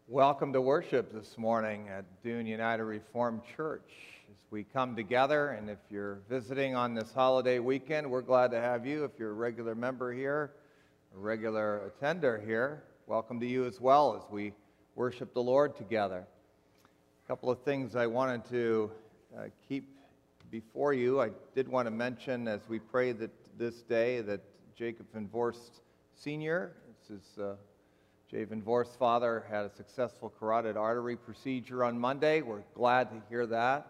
Welcome to worship this morning at Dune United Reformed Church. As we come together, and if you're visiting on this holiday weekend, we're glad to have you. If you're a regular member here, a regular attender here, welcome to you as well as we worship the Lord together. A couple of things I wanted to keep before you. I did want to mention as we pray that this day that Jacob Van Voorst Sr., this is Jay Van Voorst's father, had a successful carotid artery procedure on Monday. We're glad to hear that.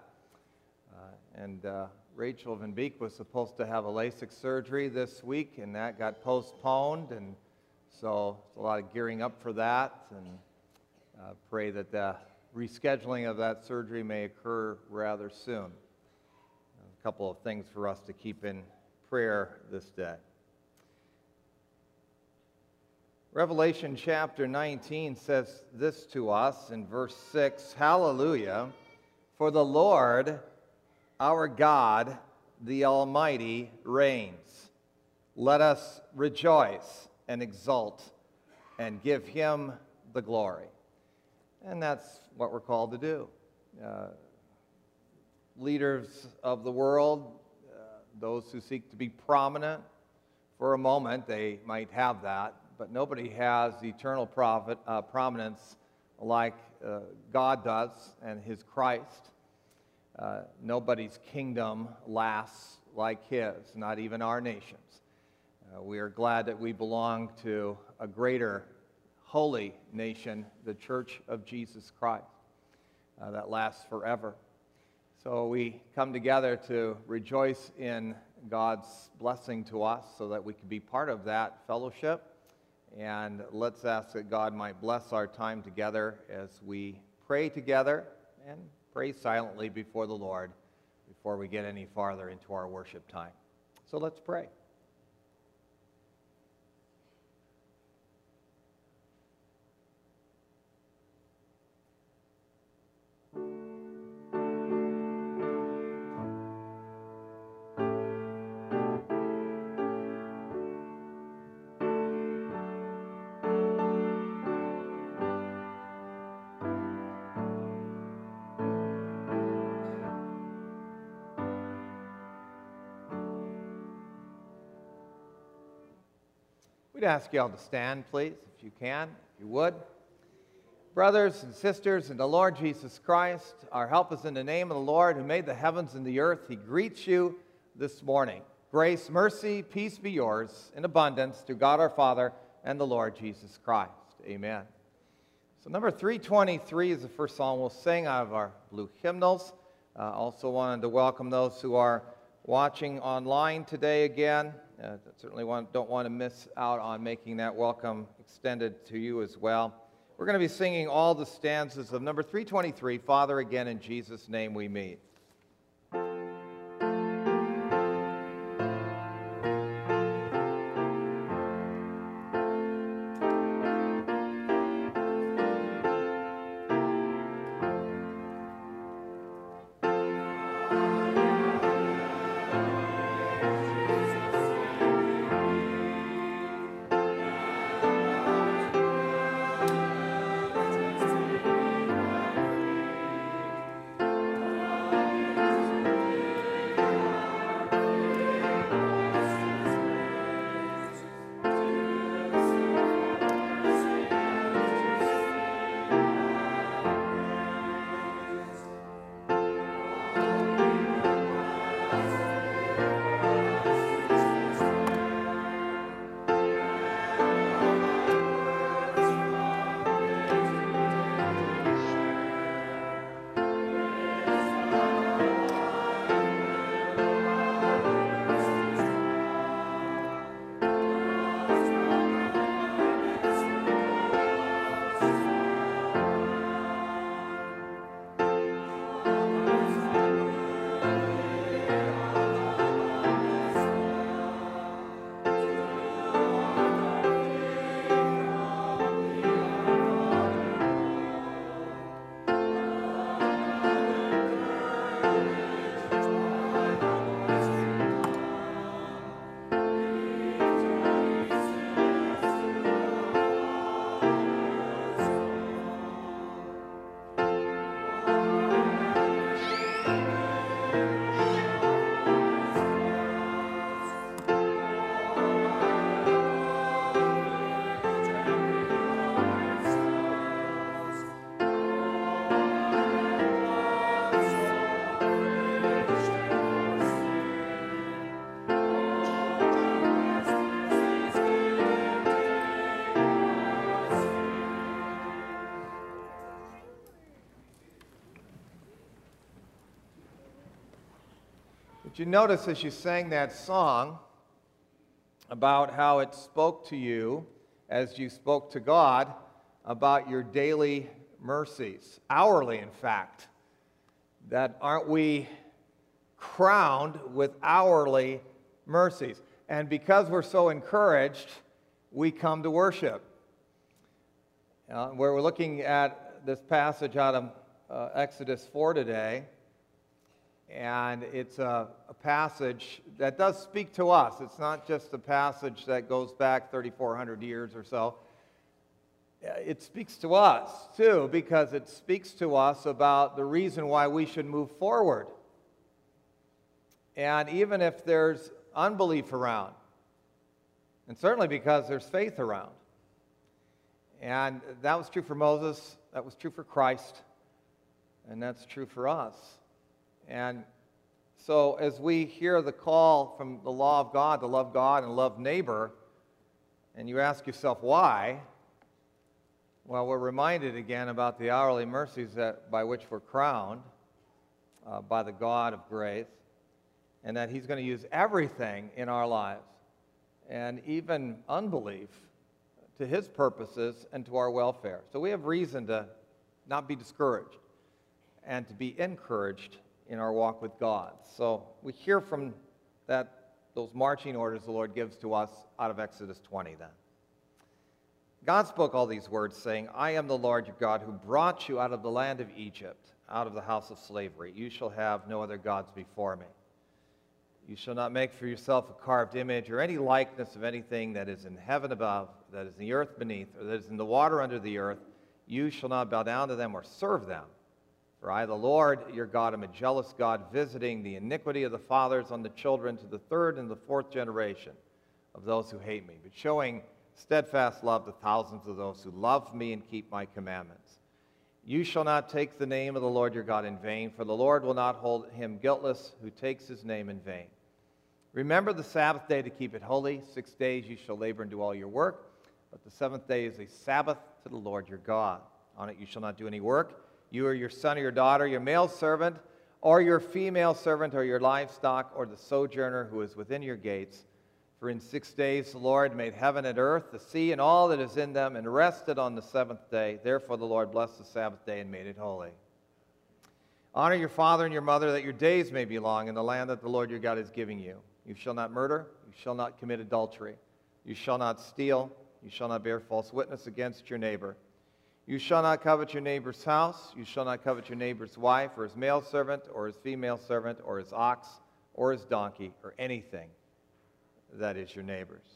Rachel Van Beek was supposed to have a LASIK surgery this week, and that got postponed. And so a lot of gearing up for that, and pray that the rescheduling of that surgery may occur rather soon. A couple of things for us to keep in prayer this day. Revelation chapter 19 says this to us in verse 6, Hallelujah, for the Lord, our God, the Almighty, reigns. Let us rejoice and exult and give Him the glory. And that's what we're called to do. Leaders of the world, those who seek to be prominent, for a moment they might have that. But nobody has eternal prominence like God does and His Christ. Nobody's kingdom lasts like His, not even our nation's. We are glad that we belong to a greater holy nation, the Church of Jesus Christ, that lasts forever. So we come together to rejoice in God's blessing to us so that we can be part of that fellowship. And let's ask that God might bless our time together as we pray together and pray silently before the Lord before we get any farther into our worship time. So let's pray. We'd ask you all to stand, please, if you can, if you would. Brothers and sisters in the Lord Jesus Christ, our help is in the name of the Lord who made the heavens and the earth. He greets you this morning. Grace, mercy, peace be yours in abundance through God our Father and the Lord Jesus Christ. Amen. So number 323 is the first song we'll sing out of our blue hymnals. Also wanted to welcome those who are watching online today again. Certainly don't want to miss out on making that welcome extended to you as well. We're going to be singing all the stanzas of number 323, Father, again in Jesus' name we meet. Did you notice as you sang that song about how it spoke to you as you spoke to God about your daily mercies, hourly, in fact, that aren't we crowned with hourly mercies? And because we're so encouraged, we come to worship. We're looking at this passage out of Exodus 4 today, and it's a passage that does speak to us. It's not just a passage that goes back 3,400 years or so. It speaks to us, too, because it speaks to us about the reason why we should move forward. And even if there's unbelief around, and certainly because there's faith around. And that was true for Moses, that was true for Christ, and that's true for us. And so as we hear the call from the law of God to love God and love neighbor, and you ask yourself why, well, we're reminded again about the hourly mercies by which we're crowned by the God of grace, and that He's going to use everything in our lives, and even unbelief, to His purposes and to our welfare. So we have reason to not be discouraged and to be encouraged in our walk with God. So we hear from those marching orders the Lord gives to us out of Exodus 20 then. God spoke all these words, saying, I am the Lord your God who brought you out of the land of Egypt, out of the house of slavery. You shall have no other gods before me. You shall not make for yourself a carved image or any likeness of anything that is in heaven above, that is in the earth beneath, or that is in the water under the earth. You shall not bow down to them or serve them. For I, the Lord your God, am a jealous God, visiting the iniquity of the fathers on the children to the third and the fourth generation of those who hate me, but showing steadfast love to thousands of those who love me and keep my commandments. You shall not take the name of the Lord your God in vain, for the Lord will not hold him guiltless who takes his name in vain. Remember the Sabbath day to keep it holy. 6 days you shall labor and do all your work, but the seventh day is a Sabbath to the Lord your God. On it you shall not do any work, you or your son or your daughter, your male servant, or your female servant, or your livestock, or the sojourner who is within your gates. For in 6 days the Lord made heaven and earth, the sea, and all that is in them, and rested on the seventh day. Therefore the Lord blessed the Sabbath day and made it holy. Honor your father and your mother, that your days may be long in the land that the Lord your God is giving you. You shall not murder, you shall not commit adultery, you shall not steal, you shall not bear false witness against your neighbor. You shall not covet your neighbor's house, you shall not covet your neighbor's wife, or his male servant, or his female servant, or his ox, or his donkey, or anything that is your neighbor's.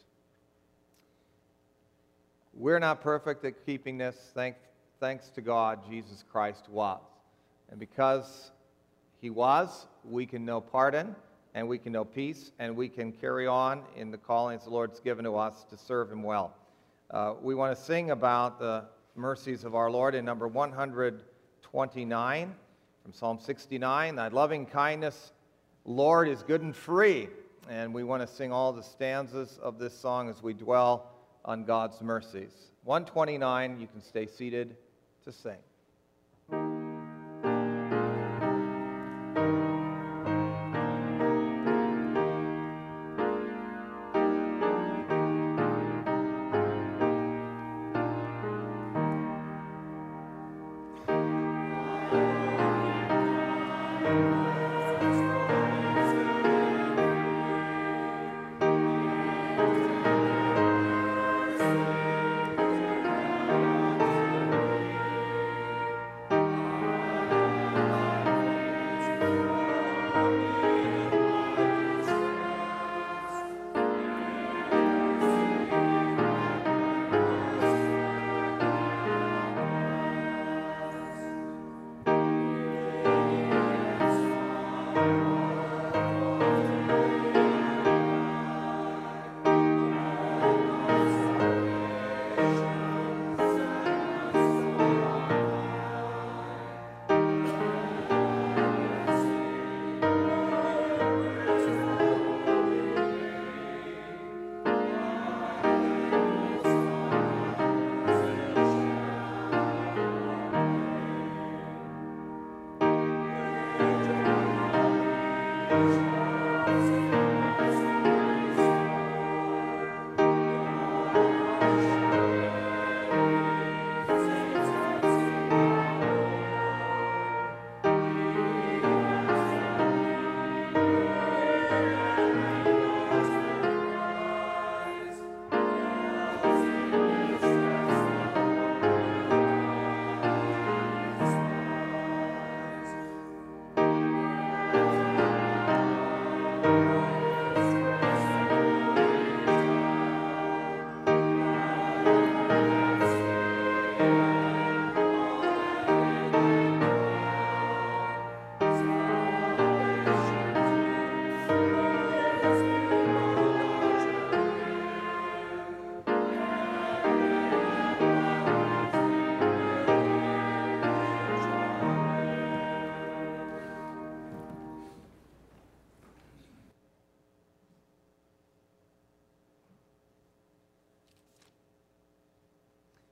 We're not perfect at keeping this. Thanks to God, Jesus Christ was. And because He was, we can know pardon, and we can know peace, and we can carry on in the callings the Lord's given to us to serve Him well. We want to sing about the mercies of our Lord in number 129 from Psalm 69. Thy loving kindness, Lord, is good and free. And we want to sing all the stanzas of this song as we dwell on God's mercies. 129, you can stay seated to sing.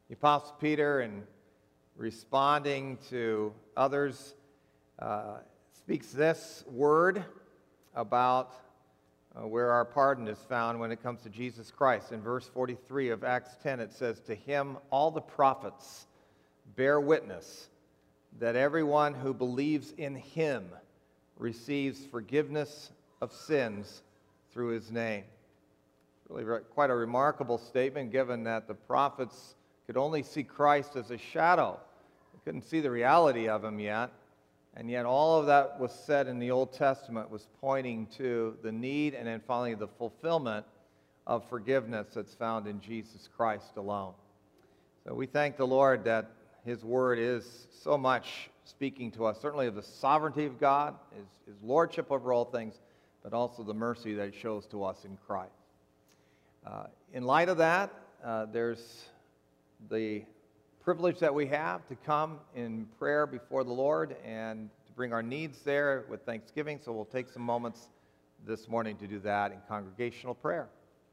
The Apostle Peter, in responding to others, speaks this word about where our pardon is found when it comes to Jesus Christ. In verse 43 of Acts 10, it says, "To him all the prophets bear witness that everyone who believes in him receives forgiveness of sins through his name." Really quite a remarkable statement, given that the prophets could only see Christ as a shadow. They couldn't see the reality of him yet. And yet all of that was said in the Old Testament was pointing to the need and then finally the fulfillment of forgiveness that's found in Jesus Christ alone. So we thank the Lord that his word is so much speaking to us, certainly of the sovereignty of God, his lordship over all things, but also the mercy that he shows to us in Christ. In light of that, there's the privilege that we have to come in prayer before the Lord and to bring our needs there with thanksgiving. So we'll take some moments this morning to do that in congregational prayer.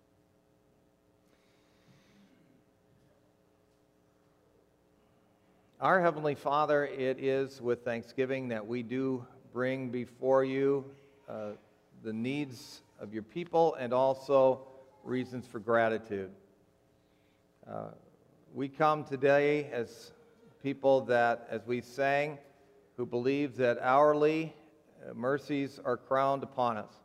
Our Heavenly Father, it is with thanksgiving that we do bring before you the needs of your people and also reasons for gratitude. We come today as people that, as we sang, who believe that hourly mercies are crowned upon us.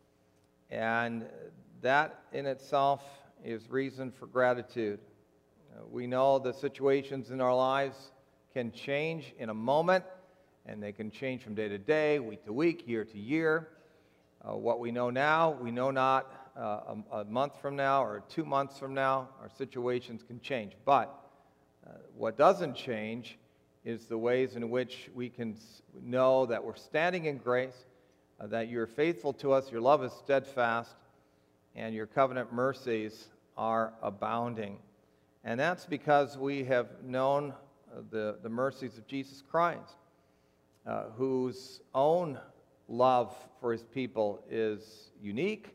And that in itself is reason for gratitude. We know the situations in our lives can change in a moment, and they can change from day to day, week to week, year to year. What we know now, we know not a month from now or 2 months from now. Our situations can change. But what doesn't change is the ways in which we can know that we're standing in grace, that you're faithful to us, your love is steadfast, and your covenant mercies are abounding. And that's because we have known the mercies of Jesus Christ, whose own love for his people is unique,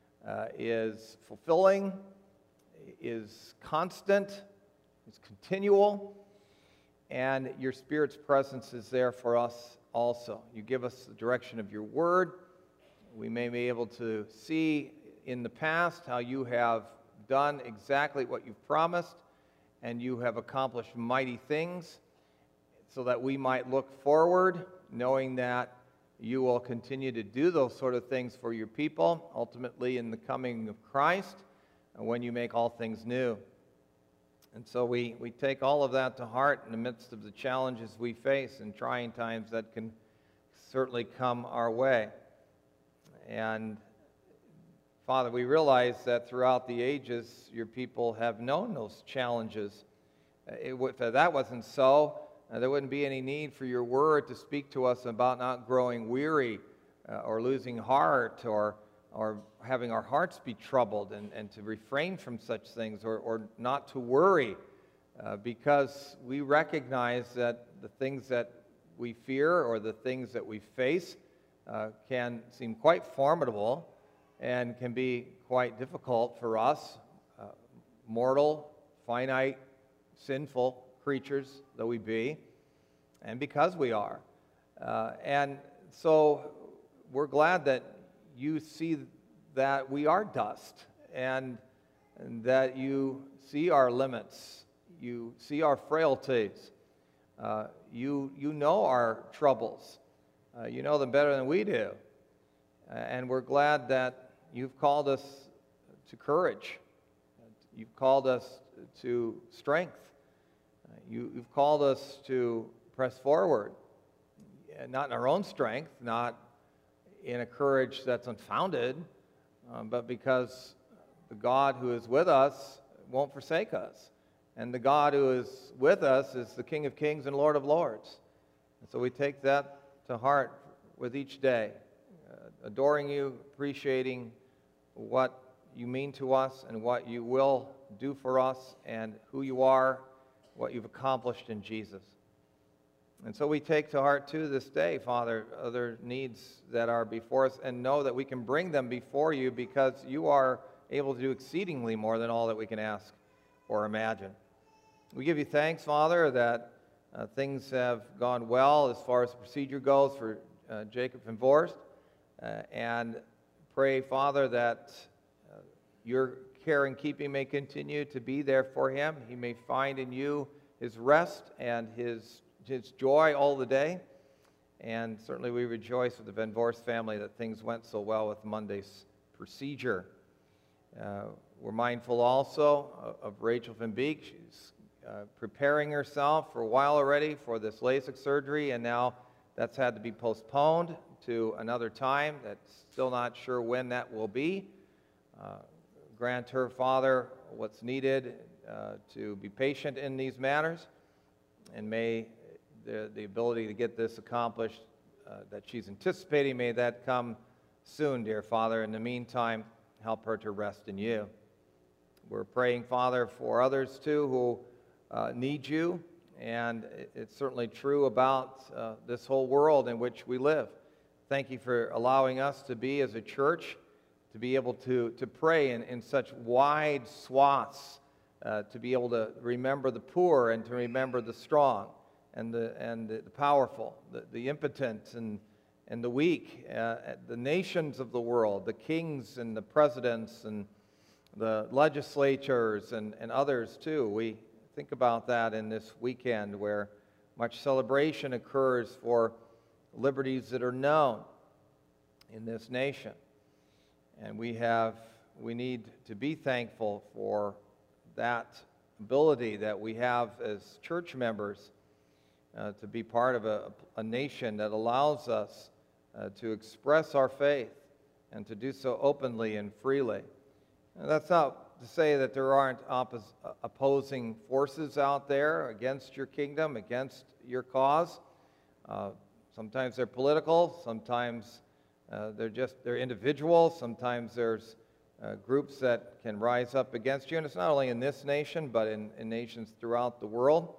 is fulfilling, is constant, is continual, and your Spirit's presence is there for us also. You give us the direction of your word. We may be able to see in the past how you have done exactly what you've promised, and you have accomplished mighty things, so that we might look forward, knowing that you will continue to do those sort of things for your people, ultimately in the coming of Christ, when you make all things new. And so we take all of that to heart in the midst of the challenges we face and trying times that can certainly come our way. And Father, we realize that throughout the ages, your people have known those challenges. If that wasn't so, there wouldn't be any need for your word to speak to us about not growing weary or losing heart or having our hearts be troubled and to refrain from such things or not to worry because we recognize that the things that we fear or the things that we face can seem quite formidable and can be quite difficult for us, mortal, finite, sinful creatures though we be, and because we are. And so we're glad that you see that we are dust and that you see our limits, you see our frailties, you know our troubles, you know them better than we do. And we're glad that you've called us to courage, you've called us to strength, you've called us to press forward, not in our own strength, not in a courage that's unfounded, but because the God who is with us won't forsake us. And the God who is with us is the King of Kings and Lord of Lords. And so we take that to heart with each day, adoring you, appreciating what you mean to us and what you will do for us and who you are, what you've accomplished in Jesus. And so we take to heart, too, this day, Father, other needs that are before us, and know that we can bring them before you because you are able to do exceedingly more than all that we can ask or imagine. We give you thanks, Father, that things have gone well as far as the procedure goes for Jacob Van Voorst, and pray, Father, that your care and keeping may continue to be there for him. He may find in you his rest and his joy all the day. And certainly we rejoice with the Van Voorst family that things went so well with Monday's procedure. We're mindful also of Rachel Van Beek. She's preparing herself for a while already for this LASIK surgery, and now that's had to be postponed to another time. That's still not sure when that will be. Grant her, Father, what's needed to be patient in these matters, and may the ability to get this accomplished that she's anticipating, may that come soon, dear Father. In the meantime, help her to rest in you. We're praying, Father, for others too who need you, and it's certainly true about this whole world in which we live. Thank you for allowing us to be, as a church, to be able to pray in such wide swaths, to be able to remember the poor and to remember the strong and the powerful, the impotent and the weak, the nations of the world, the kings and the presidents and the legislatures and others too. We think about that in this weekend where much celebration occurs for liberties that are known in this nation. And we need to be thankful for that ability that we have as church members to be part of a nation that allows us to express our faith and to do so openly and freely. And that's not to say that there aren't opposing forces out there against your kingdom, against your cause. Sometimes they're political, sometimes they're individuals, sometimes there's groups that can rise up against you, and it's not only in this nation, but in nations throughout the world.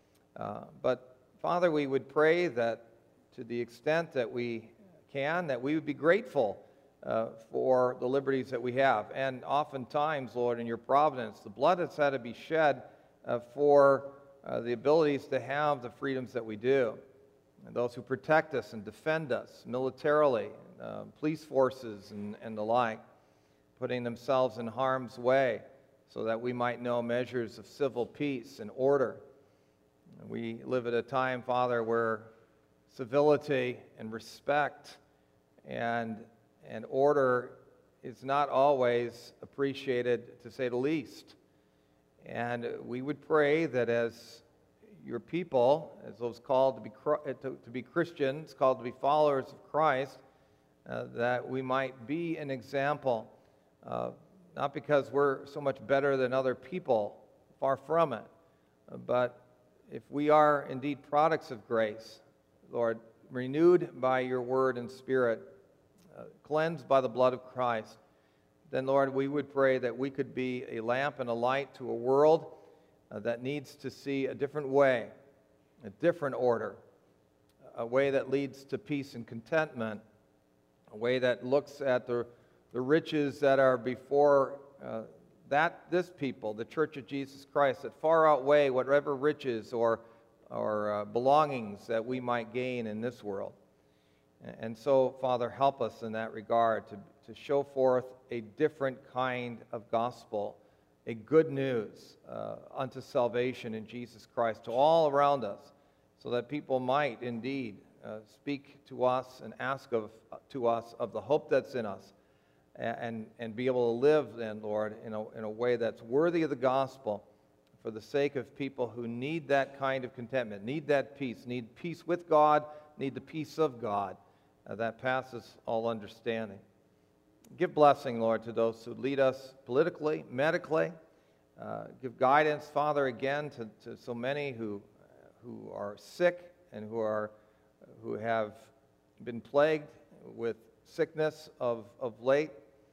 But Father, we would pray that to the extent that we can, that we would be grateful for the liberties that we have. And oftentimes, Lord, in your providence, the blood has had to be shed for the abilities to have the freedoms that we do. And those who protect us and defend us militarily, police forces and the like, putting themselves in harm's way so that we might know measures of civil peace and order. We live at a time, Father, where civility and respect and order is not always appreciated, to say the least. And we would pray that as your people, as those called to be Christians, called to be followers of Christ, that we might be an example, not because we're so much better than other people, far from it, but if we are indeed products of grace, Lord, renewed by your word and spirit, cleansed by the blood of Christ, then, Lord, we would pray that we could be a lamp and a light to a world that needs to see a different way, a different order, a way that leads to peace and contentment, a way that looks at the riches that are before this people, the Church of Jesus Christ, that far outweigh whatever riches or belongings that we might gain in this world. And so, Father, help us in that regard to show forth a different kind of gospel, a good news unto salvation in Jesus Christ to all around us, so that people might indeed speak to us and ask to us of the hope that's in us, and be able to live then, Lord, in a way that's worthy of the gospel for the sake of people who need that kind of contentment, need that peace, need peace with God, need the peace of God that passes all understanding. Give blessing, Lord, to those who lead us politically, medically. Give guidance, Father, again to so many who are sick and who have been plagued with sickness of late.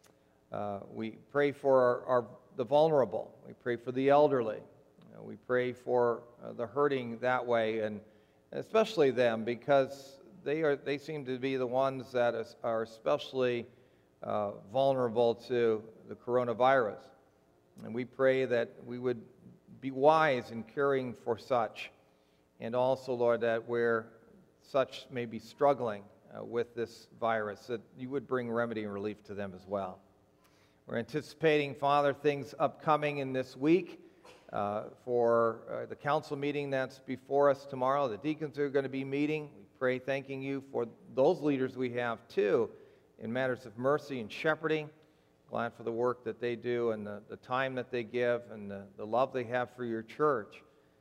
We pray for the vulnerable. We pray for the elderly. We pray for the hurting that way, and especially them, because they seem to be the ones that are especially vulnerable to the coronavirus. And we pray that we would be wise in caring for such. And also, Lord, that where such may be struggling with this virus, that you would bring remedy and relief to them as well. We're anticipating, Father, things upcoming in this week for the council meeting that's before us tomorrow. The deacons are going to be meeting. We pray thanking you for those leaders we have, too, in matters of mercy and shepherding. Glad for the work that they do and the time that they give and the love they have for your church.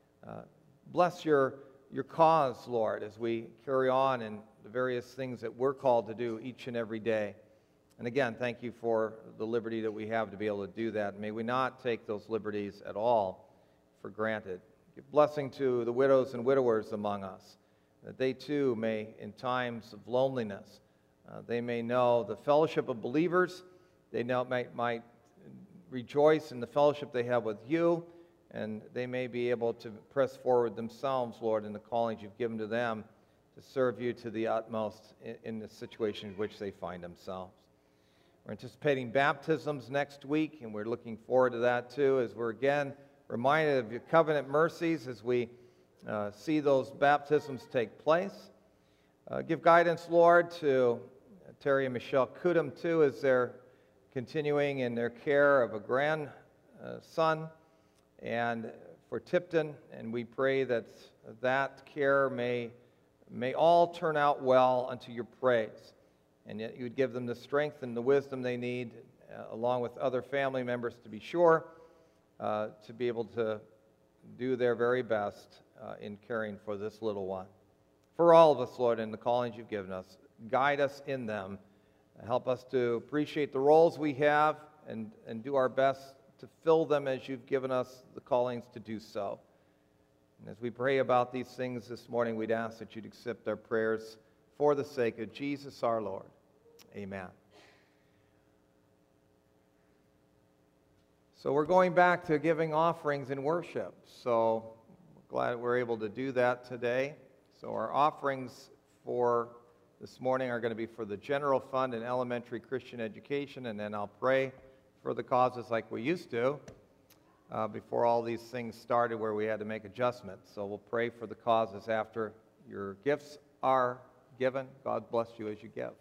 Bless your cause, Lord, as we carry on in the various things that we're called to do each and every day. And again, thank you for the liberty that we have to be able to do that. May we not take those liberties at all for granted. Give blessing to the widows and widowers among us, that they too may, in times of loneliness, they may know the fellowship of believers. They might rejoice in the fellowship they have with you, and they may be able to press forward themselves, Lord, in the callings you've given to them to serve you to the utmost in the situation in which they find themselves. We're anticipating baptisms next week, and we're looking forward to that too, as we're again reminded of your covenant mercies as we see those baptisms take place. Give guidance, Lord, to Terry and Michelle Kudum too, as they're continuing in their care of a grandson, and for Tipton, and we pray that that care may all turn out well unto your praise, and yet you would give them the strength and the wisdom they need, along with other family members to be sure, to be able to do their very best in caring for this little one. For all of us, Lord, in the callings you've given us, guide us in them. Help us to appreciate the roles we have and do our best to fill them as you've given us the callings to do so. And as we pray about these things this morning, we'd ask that you'd accept our prayers for the sake of Jesus our Lord. Amen. So we're going back to giving offerings in worship. So we're glad we're able to do that today. So our offerings for this morning are going to be for the general fund and elementary Christian education, and then I'll pray for the causes like we used to before all these things started where we had to make adjustments. So we'll pray for the causes after your gifts are given. God bless you as you give.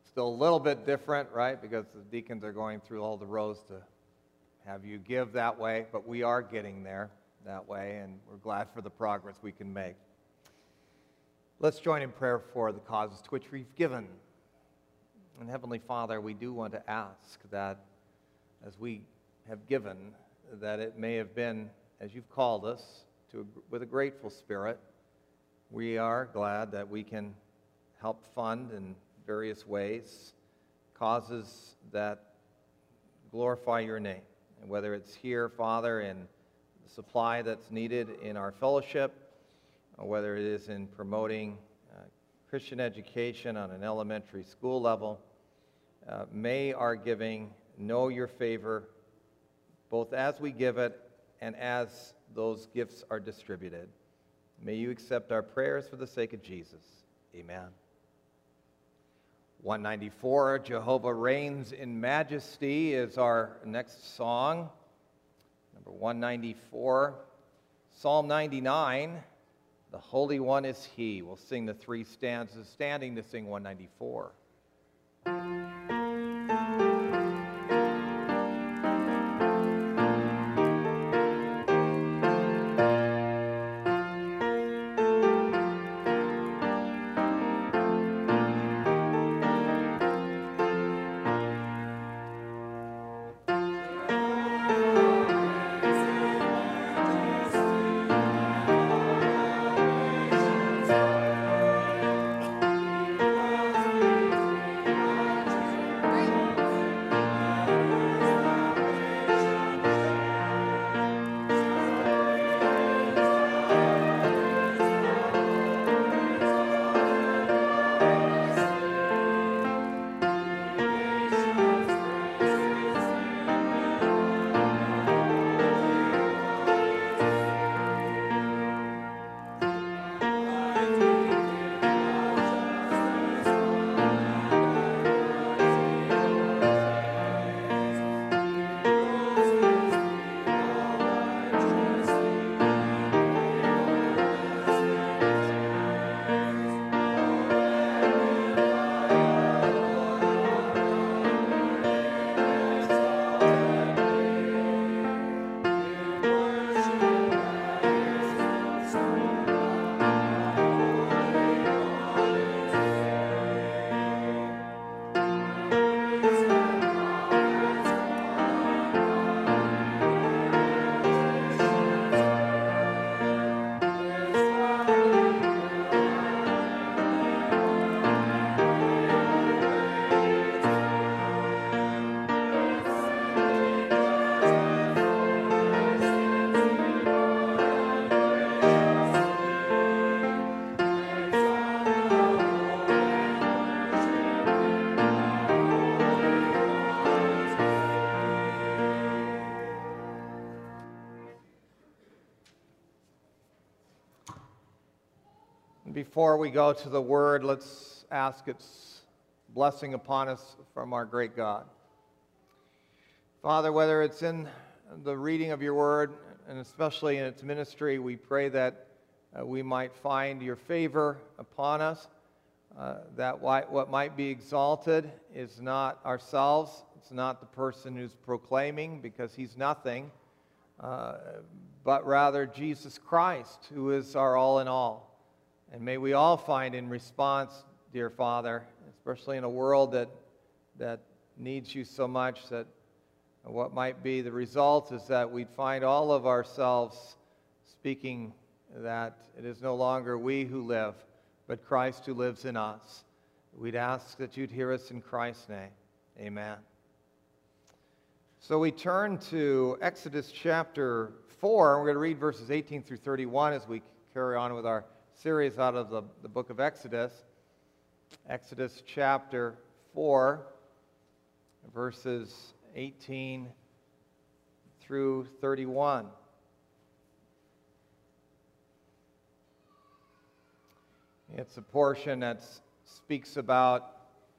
still a little bit different, right? Because the deacons are going through all the rows to have you give that way, but we are getting there that way, and we're glad for the progress we can make. Let's join in prayer for the causes to which we've given. And Heavenly Father, we do want to ask that as we have given, that it may have been, as you've called us, with a grateful spirit. We are glad that we can help fund in various ways causes that glorify your name. And whether it's here, Father, in the supply that's needed in our fellowship, or whether it is in promoting Christian education on an elementary school level, may our giving know your favor, both as we give it and as those gifts are distributed. May you accept our prayers for the sake of Jesus. Amen. 194, Jehovah Reigns in Majesty, is our next song. Number 194. Psalm 99, the Holy One is He. We'll sing the three stanzas, standing to sing 194. Before we go to the Word, let's ask its blessing upon us from our great God. Father, whether it's in the reading of your Word, and especially in its ministry, we pray that we might find your favor upon us, that what might be exalted is not ourselves, it's not the person who's proclaiming, because he's nothing, but rather Jesus Christ, who is our all in all. And may we all find in response, dear Father, especially in a world that needs you so much, that what might be the result is that we'd find all of ourselves speaking that it is no longer we who live, but Christ who lives in us. We'd ask that you'd hear us in Christ's name. Amen. So we turn to Exodus chapter 4. We're going to read verses 18 through 31 as we carry on with our series out of the book of Exodus. Exodus chapter 4, verses 18 through 31. It's a portion that speaks about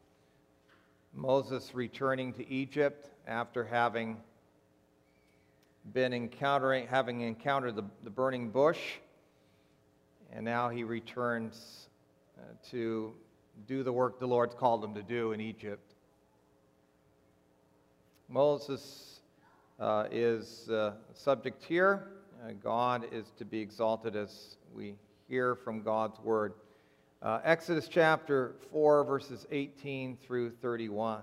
Moses returning to Egypt after having encountered the burning bush. And now he returns to do the work the Lord's called them to do in Egypt. Moses is subject here. God is to be exalted as we hear from God's word. Exodus chapter 4, verses 18 through 31.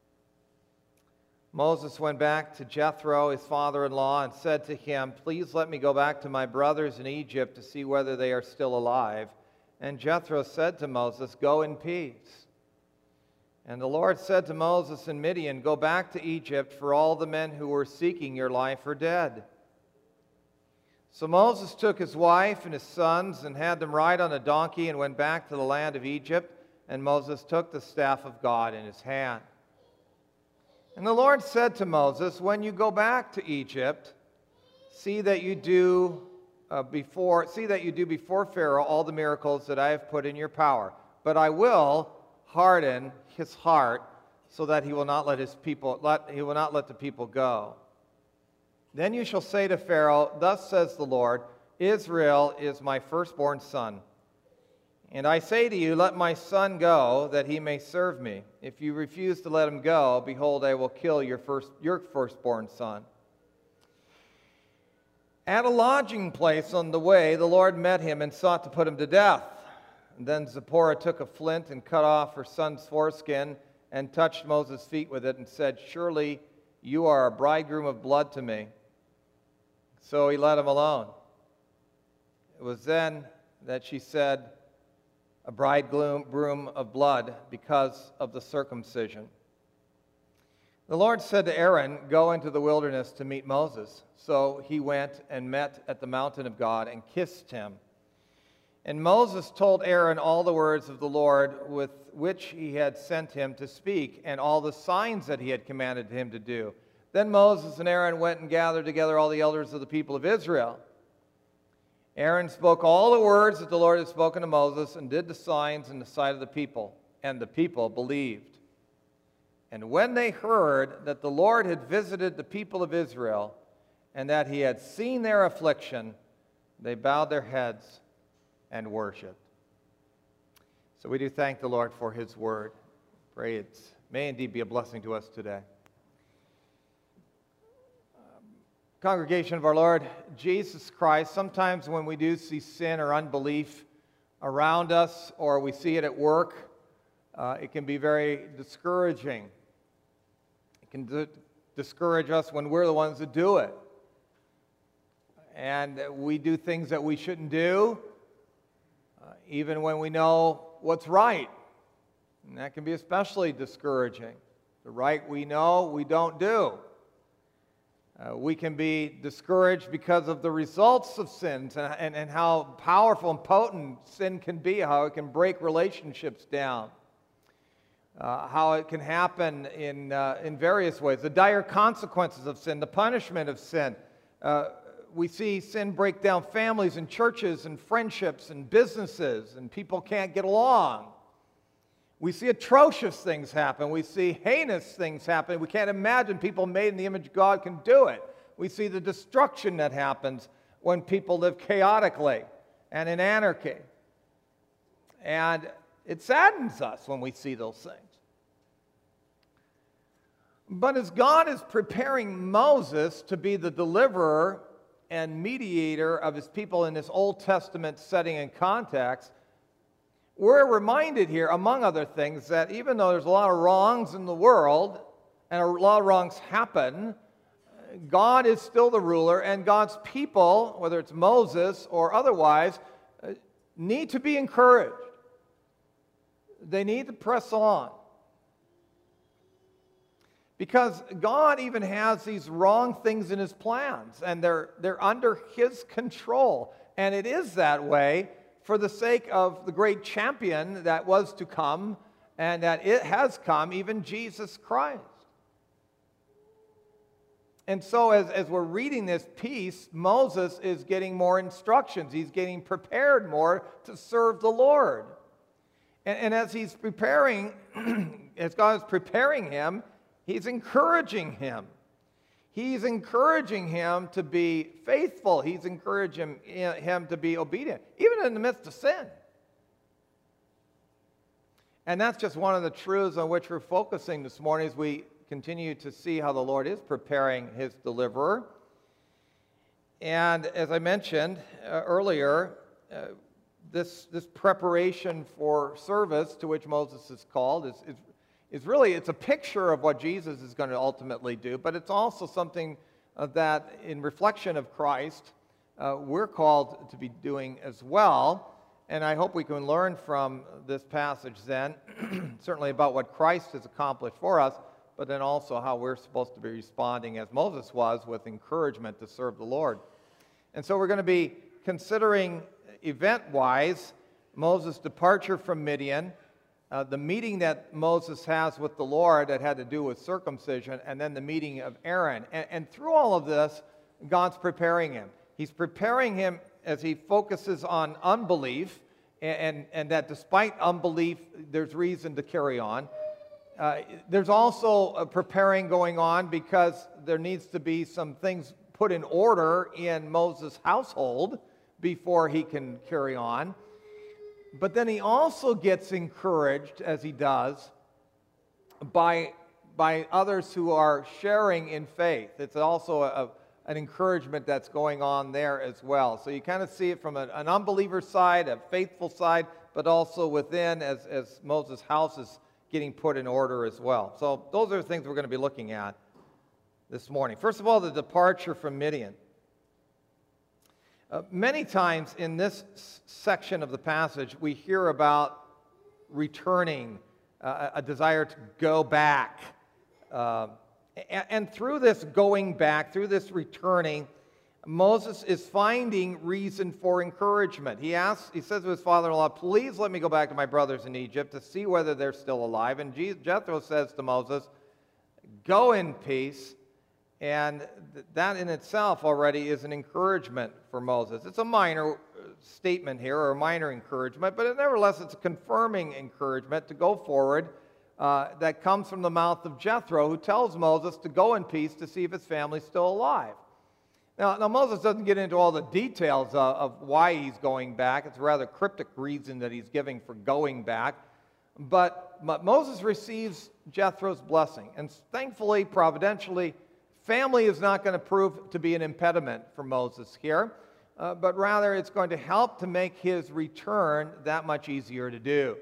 Moses went back to Jethro, his father-in-law, and said to him, "Please let me go back to my brothers in Egypt to see whether they are still alive." And Jethro said to Moses, "Go in peace." And the Lord said to Moses in Midian, "Go back to Egypt, for all the men who were seeking your life are dead." So Moses took his wife and his sons and had them ride on a donkey and went back to the land of Egypt. And Moses took the staff of God in his hand. And the Lord said to Moses, "When you go back to Egypt, see that you do before Pharaoh all the miracles that I have put in your power. But I will harden his heart so that he will not let the people go. Then you shall say to Pharaoh, 'Thus says the Lord, Israel is my firstborn son. And I say to you, let my son go, that he may serve me. If you refuse to let him go, behold, I will kill your firstborn son.'" At a lodging place on the way, the Lord met him and sought to put him to death. And then Zipporah took a flint and cut off her son's foreskin and touched Moses' feet with it and said, "Surely you are a bridegroom of blood to me." So he let him alone. It was then that she said, "A bridegroom of blood," because of the circumcision. The Lord said to Aaron, "Go into the wilderness to meet Moses." So he went and met at the mountain of God and kissed him. And Moses told Aaron all the words of the Lord with which he had sent him to speak, and all the signs that he had commanded him to do. Then Moses and Aaron went and gathered together all the elders of the people of Israel. Aaron spoke all the words that the Lord had spoken to Moses and did the signs in the sight of the people, and the people believed. And when they heard that the Lord had visited the people of Israel and that he had seen their affliction, they bowed their heads and worshiped. So we do thank the Lord for his word. Pray it may indeed be a blessing to us today. Congregation of our Lord Jesus Christ, sometimes when we do see sin or unbelief around us, or we see it at work, it can be very discouraging. It can discourage us when we're the ones that do it. And we do things that we shouldn't do, even when we know what's right. And that can be especially discouraging. The right we know, we don't do. We can be discouraged because of the results of sins and how powerful and potent sin can be, how it can break relationships down, how it can happen in various ways. The dire consequences of sin, the punishment of sin. We see sin break down families and churches and friendships and businesses, and people can't get along. We see atrocious things happen. We see heinous things happen. We can't imagine people made in the image of God can do it. We see the destruction that happens when people live chaotically and in anarchy. And it saddens us when we see those things. But as God is preparing Moses to be the deliverer and mediator of his people in this Old Testament setting and context, we're reminded here, among other things, that even though there's a lot of wrongs in the world, and a lot of wrongs happen, God is still the ruler, and God's people, whether it's Moses or otherwise, need to be encouraged. They need to press on. Because God even has these wrong things in his plans, and they're under his control. And it is that way for the sake of the great champion that was to come, and that it has come, even Jesus Christ. And so as we're reading this piece, Moses is getting more instructions. He's getting prepared more to serve the Lord. And as he's preparing, as God is preparing him, he's encouraging him. He's encouraging him to be faithful. He's encouraging him to be obedient, even in the midst of sin. And that's just one of the truths on which we're focusing this morning as we continue to see how the Lord is preparing his deliverer. And as I mentioned earlier, this preparation for service to which Moses is called is really, it's a picture of what Jesus is going to ultimately do, but it's also something that in reflection of Christ, we're called to be doing as well. And I hope we can learn from this passage then, certainly about what Christ has accomplished for us, but then also how we're supposed to be responding as Moses was with encouragement to serve the Lord. And so we're going to be considering event-wise Moses' departure from Midian, the meeting that Moses has with the Lord that had to do with circumcision, and then the meeting of Aaron. And through all of this, God's preparing him. He's preparing him as he focuses on unbelief, and that despite unbelief, there's reason to carry on. There's also a preparing going on because there needs to be some things put in order in Moses' household before he can carry on. But then he also gets encouraged, as he does, by others who are sharing in faith. It's also an encouragement that's going on there as well. So you kind of see it from an unbeliever side, a faithful side, but also within as Moses' house is getting put in order as well. So those are the things we're going to be looking at this morning. First of all, the departure from Midian. Many times in this section of the passage, we hear about returning, a desire to go back. And through this going back, through this returning, Moses is finding reason for encouragement. He says to his father-in-law, please let me go back to my brothers in Egypt to see whether they're still alive. And Jethro says to Moses, go in peace. And that in itself already is an encouragement for Moses. It's a minor statement here, or a minor encouragement, but nevertheless it's a confirming encouragement to go forward that comes from the mouth of Jethro, who tells Moses to go in peace to see if his family's still alive. Now Moses doesn't get into all the details of why he's going back. It's a rather cryptic reason that he's giving for going back. But Moses receives Jethro's blessing. And thankfully, providentially, family is not going to prove to be an impediment for Moses here, but rather it's going to help to make his return that much easier to do.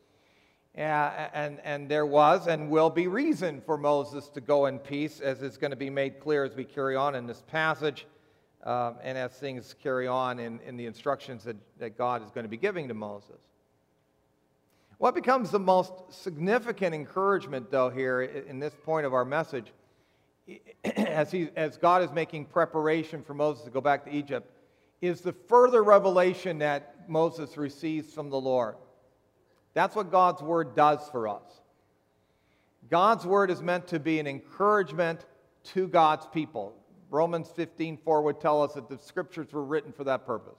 And there was and will be reason for Moses to go in peace, as is going to be made clear as we carry on in this passage, and as things carry on in the instructions that God is going to be giving to Moses. What becomes the most significant encouragement, though, here in this point of our message, as God is making preparation for Moses to go back to Egypt, is the further revelation that Moses receives from the Lord. That's what God's Word does for us. God's Word is meant to be an encouragement to God's people. Romans 15:4 would tell us that the Scriptures were written for that purpose.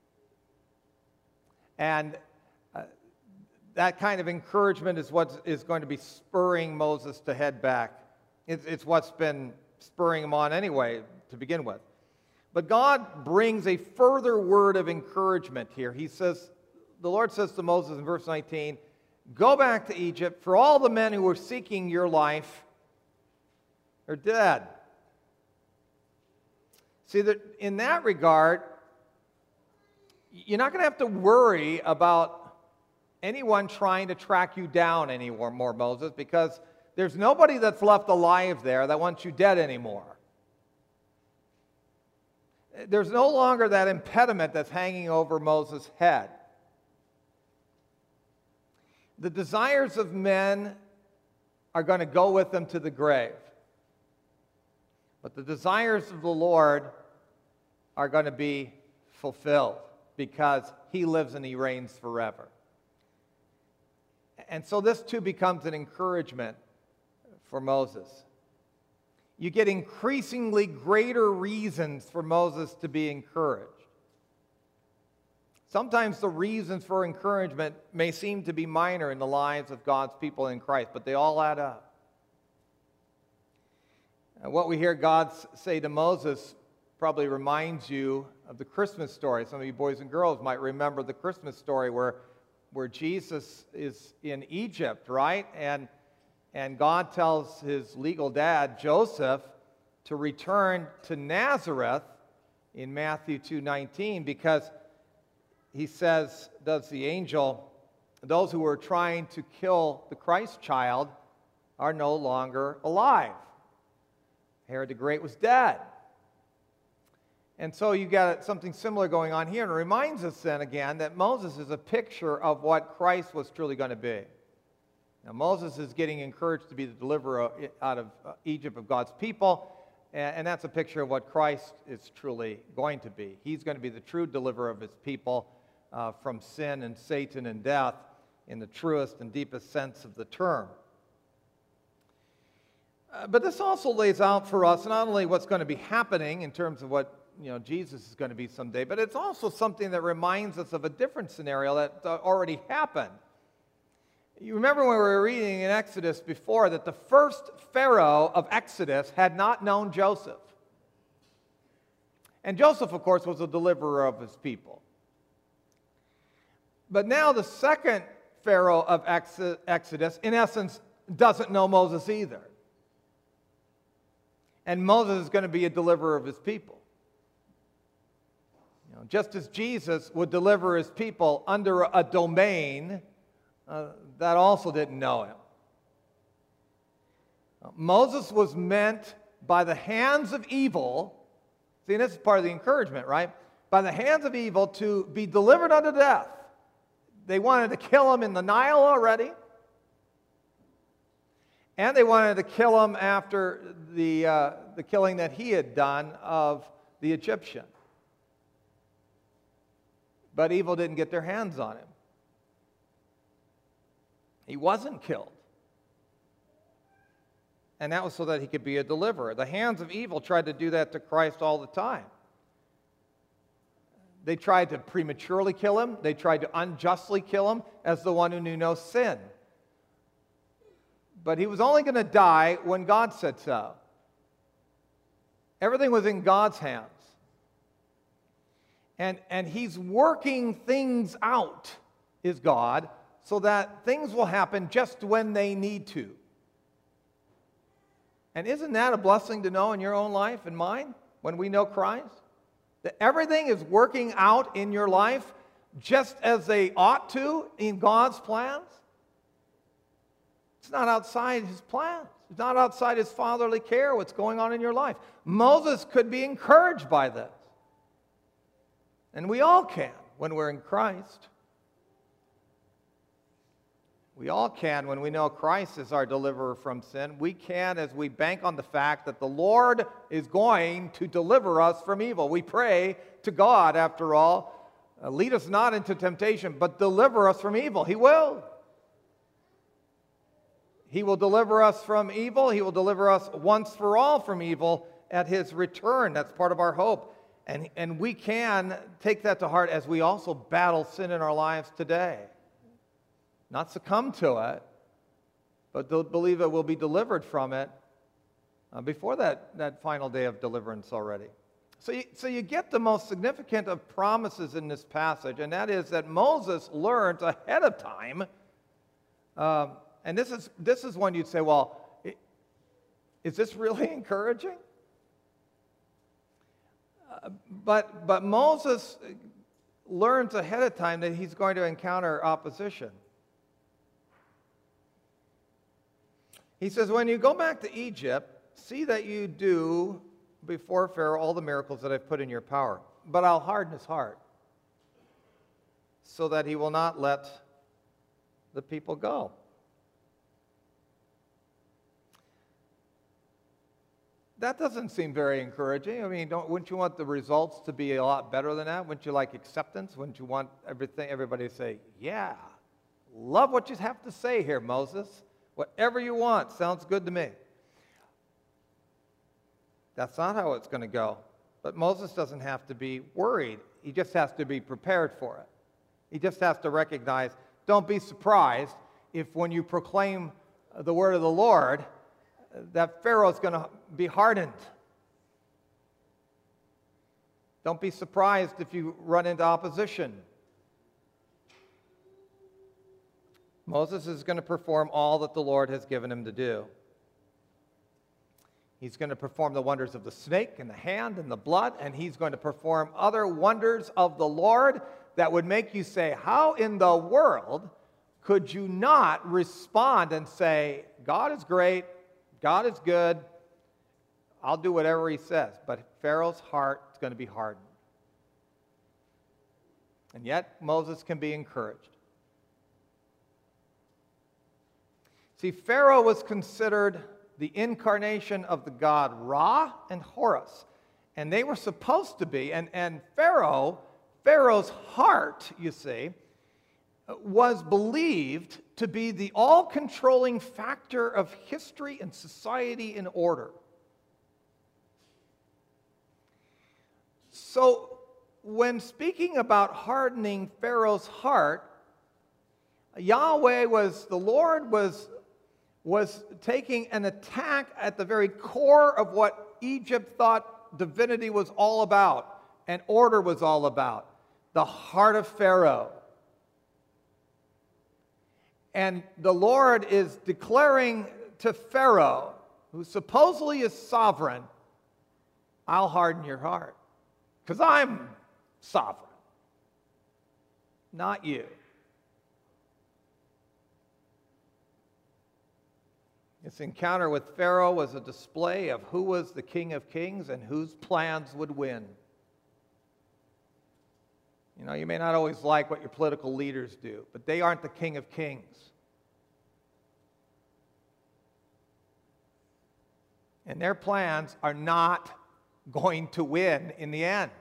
And that kind of encouragement is what is going to be spurring Moses to head back. It's what's been spurring him on anyway to begin with. But God brings a further word of encouragement here. The Lord says to Moses in verse 19, go back to Egypt, for all the men who were seeking your life are dead. See, that in that regard, you're not going to have to worry about anyone trying to track you down anymore, Moses, because there's nobody that's left alive there that wants you dead anymore. There's no longer that impediment that's hanging over Moses' head. The desires of men are going to go with them to the grave. But the desires of the Lord are going to be fulfilled because He lives and He reigns forever. And so this too becomes an encouragement for Moses. You get increasingly greater reasons for Moses to be encouraged. Sometimes the reasons for encouragement may seem to be minor in the lives of God's people in Christ, but they all add up. And what we hear God say to Moses probably reminds you of the Christmas story. Some of you boys and girls might remember the Christmas story where where Jesus is in Egypt, right? And God tells his legal dad, Joseph, to return to Nazareth in Matthew 2:19, because he says, does the angel, those who were trying to kill the Christ child are no longer alive. Herod the Great was dead. And so you got something similar going on here, and it reminds us then again that Moses is a picture of what Christ was truly going to be. Now, Moses is getting encouraged to be the deliverer out of Egypt of God's people, and that's a picture of what Christ is truly going to be. He's going to be the true deliverer of his people from sin and Satan and death in the truest and deepest sense of the term. But this also lays out for us not only what's going to be happening in terms of what Jesus is going to be someday, but it's also something that reminds us of a different scenario that already happened. You remember when we were reading in Exodus before that the first Pharaoh of Exodus had not known Joseph. And Joseph, of course, was the deliverer of his people. But now the second Pharaoh of Exodus, in essence, doesn't know Moses either. And Moses is going to be a deliverer of his people. Just as Jesus would deliver his people under a domain that also didn't know him. Moses was meant by the hands of evil, see, this is part of the encouragement, right? By the hands of evil to be delivered unto death. They wanted to kill him in the Nile already. And they wanted to kill him after the killing that he had done of the Egyptian. But evil didn't get their hands on him. He wasn't killed. And that was so that he could be a deliverer. The hands of evil tried to do that to Christ all the time. They tried to prematurely kill him. They tried to unjustly kill him as the one who knew no sin. But he was only going to die when God said so. Everything was in God's hands. And he's working things out, is God, so that things will happen just when they need to. And isn't that a blessing to know in your own life and mine when we know Christ? That everything is working out in your life just as they ought to in God's plans? It's not outside his plans. It's not outside his fatherly care what's going on in your life. Moses could be encouraged by this. And we all can when we're in Christ. We all can when we know Christ is our deliverer from sin. We can as we bank on the fact that the Lord is going to deliver us from evil. We pray to God, after all, lead us not into temptation, but deliver us from evil. He will. He will deliver us from evil. He will deliver us once for all from evil at his return. That's part of our hope. And we can take that to heart as we also battle sin in our lives today. Not succumb to it, but believe that we'll be delivered from it before that final day of deliverance already. So you get the most significant of promises in this passage, and that is that Moses learned ahead of time, and this is when you'd say, well, is this really encouraging? But Moses learns ahead of time that he's going to encounter opposition. He says, when you go back to Egypt, see that you do before Pharaoh all the miracles that I've put in your power. But I'll harden his heart so that he will not let the people go. That doesn't seem very encouraging. I mean, wouldn't you want the results to be a lot better than that? Wouldn't you like acceptance? Wouldn't you want everybody to say, yeah, love what you have to say here, Moses. Whatever you want, sounds good to me. That's not how it's going to go. But Moses doesn't have to be worried. He just has to be prepared for it. He just has to recognize, don't be surprised if when you proclaim the word of the Lord, that Pharaoh's going to be hardened. Don't be surprised if you run into opposition. Moses is going to perform all that the Lord has given him to do. He's going to perform the wonders of the snake and the hand and the blood, and he's going to perform other wonders of the Lord that would make you say, how in the world could you not respond and say, God is great, God is good, I'll do whatever he says. But Pharaoh's heart is going to be hardened. And yet Moses can be encouraged. See, Pharaoh was considered the incarnation of the god Ra and Horus. And they were supposed to be, and Pharaoh's heart, you see, was believed to be the all-controlling factor of history and society in order. So, when speaking about hardening Pharaoh's heart, the Lord was taking an attack at the very core of what Egypt thought divinity was all about and order was all about, the heart of Pharaoh. And the Lord is declaring to Pharaoh, who supposedly is sovereign, I'll harden your heart, because I'm sovereign, not you. This encounter with Pharaoh was a display of who was the King of Kings and whose plans would win. You know, you may not always like what your political leaders do, but they aren't the King of Kings. And their plans are not going to win in the end.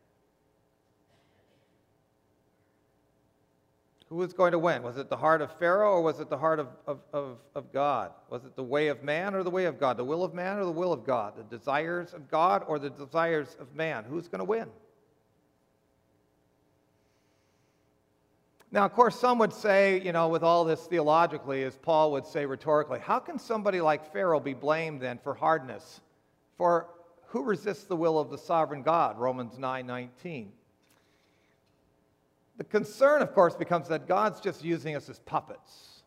Who was going to win? Was it the heart of Pharaoh or was it the heart of God? Was it the way of man or the way of God? The will of man or the will of God? The desires of God or the desires of man? Who's going to win? Now, of course, some would say, you know, with all this theologically, as Paul would say rhetorically, how can somebody like Pharaoh be blamed then for hardness? For who resists the will of the sovereign God? Romans 9:19. The concern, of course, becomes that God's just using us as puppets.